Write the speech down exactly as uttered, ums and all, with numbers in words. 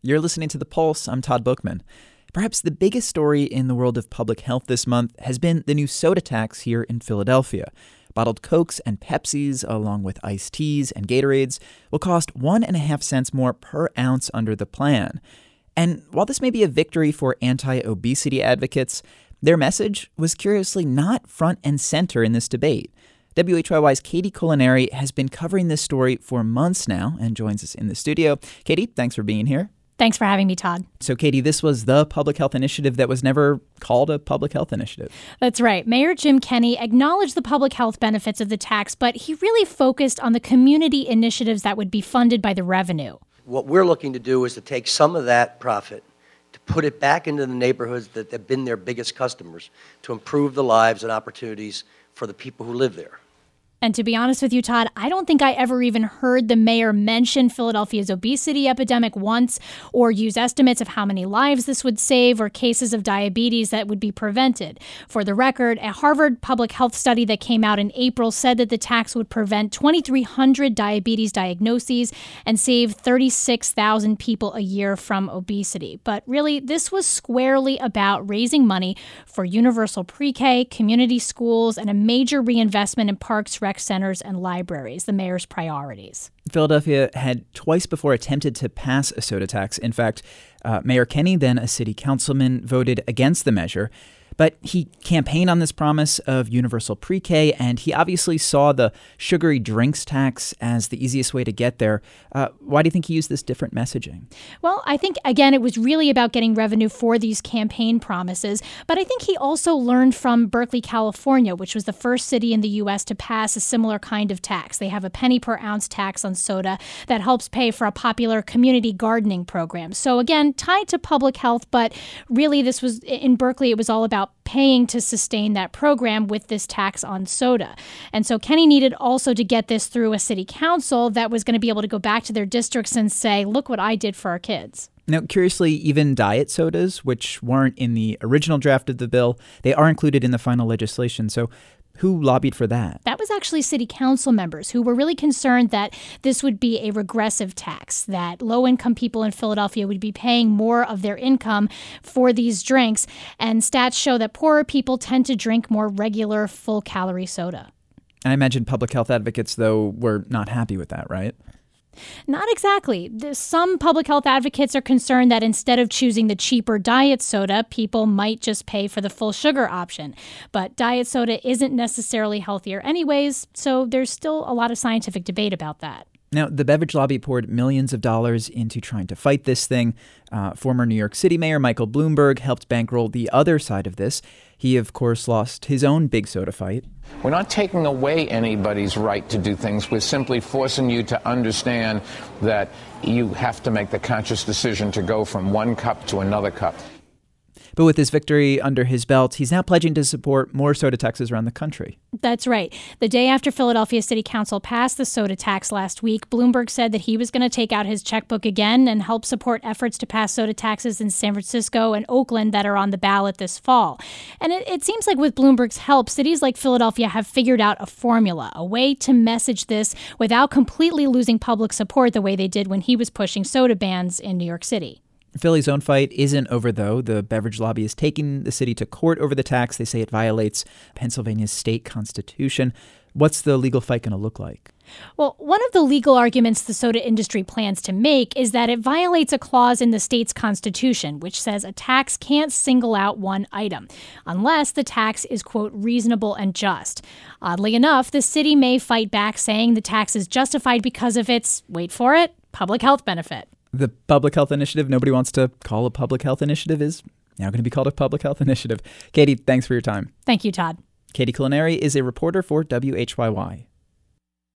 You're listening to The Pulse. I'm Todd Bookman. Perhaps the biggest story in the world of public health this month has been the new soda tax here in Philadelphia. Bottled Cokes and Pepsis, along with iced teas and Gatorades, will cost one and a half cents more per ounce under the plan. And while this may be a victory for anti-obesity advocates, their message was curiously not front and center in this debate. W H Y Y's Katie Culinari has been covering this story for months now and joins us in the studio. Katie, thanks for being here. Thanks for having me, Todd. So, Katie, this was the public health initiative that was never called a public health initiative. That's right. Mayor Jim Kenney acknowledged the public health benefits of the tax, but he really focused on the community initiatives that would be funded by the revenue. What we're looking to do is to take some of that profit, to put it back into the neighborhoods that have been their biggest customers, to improve the lives and opportunities for the people who live there. And to be honest with you, Todd, I don't think I ever even heard the mayor mention Philadelphia's obesity epidemic once or use estimates of how many lives this would save or cases of diabetes that would be prevented. For the record, a Harvard public health study that came out in April said that the tax would prevent twenty-three hundred diabetes diagnoses and save thirty-six thousand people a year from obesity. But really, this was squarely about raising money for universal pre-K, community schools, and a major reinvestment in parks, rec centers, and libraries, the mayor's priorities. Philadelphia had twice before attempted to pass a soda tax. In fact, uh, Mayor Kenney, then a city councilman, voted against the measure. But he campaigned on this promise of universal pre-K, and he obviously saw the sugary drinks tax as the easiest way to get there. Uh, why do you think he used this different messaging? Well, I think, again, it was really about getting revenue for these campaign promises. But I think he also learned from Berkeley, California, which was the first city in the U S to pass a similar kind of tax. They have a penny per ounce tax on soda that helps pay for a popular community gardening program. So, again, tied to public health, but really this was, in Berkeley, it was all about paying to sustain that program with this tax on soda. And so Kenney needed also to get this through a city council that was going to be able to go back to their districts and say, look what I did for our kids. Now, curiously, even diet sodas, which weren't in the original draft of the bill, they are included in the final legislation. So who lobbied for that? That was actually city council members who were really concerned that this would be a regressive tax, that low-income people in Philadelphia would be paying more of their income for these drinks. And stats show that poorer people tend to drink more regular, full-calorie soda. I imagine public health advocates, though, were not happy with that, right? Not exactly. Some public health advocates are concerned that instead of choosing the cheaper diet soda, people might just pay for the full sugar option. But diet soda isn't necessarily healthier anyways, so there's still a lot of scientific debate about that. Now, the beverage lobby poured millions of dollars into trying to fight this thing. Uh, former New York City Mayor Michael Bloomberg helped bankroll the other side of this. He, of course, lost his own big soda fight. We're not taking away anybody's right to do things. We're simply forcing you to understand that you have to make the conscious decision to go from one cup to another cup. But with this victory under his belt, he's now pledging to support more soda taxes around the country. That's right. The day after Philadelphia City Council passed the soda tax last week, Bloomberg said that he was going to take out his checkbook again and help support efforts to pass soda taxes in San Francisco and Oakland that are on the ballot this fall. And it, it seems like with Bloomberg's help, cities like Philadelphia have figured out a formula, a way to message this without completely losing public support the way they did when he was pushing soda bans in New York City. Philly's own fight isn't over, though. The beverage lobby is taking the city to court over the tax. They say it violates Pennsylvania's state constitution. What's the legal fight going to look like? Well, one of the legal arguments the soda industry plans to make is that it violates a clause in the state's constitution, which says a tax can't single out one item, unless the tax is, quote, reasonable and just. Oddly enough, the city may fight back saying the tax is justified because of its, wait for it, public health benefit. The public health initiative nobody wants to call a public health initiative is now going to be called a public health initiative. Katie, thanks for your time. Thank you, Todd. Katie Culinari is a reporter for W H Y Y.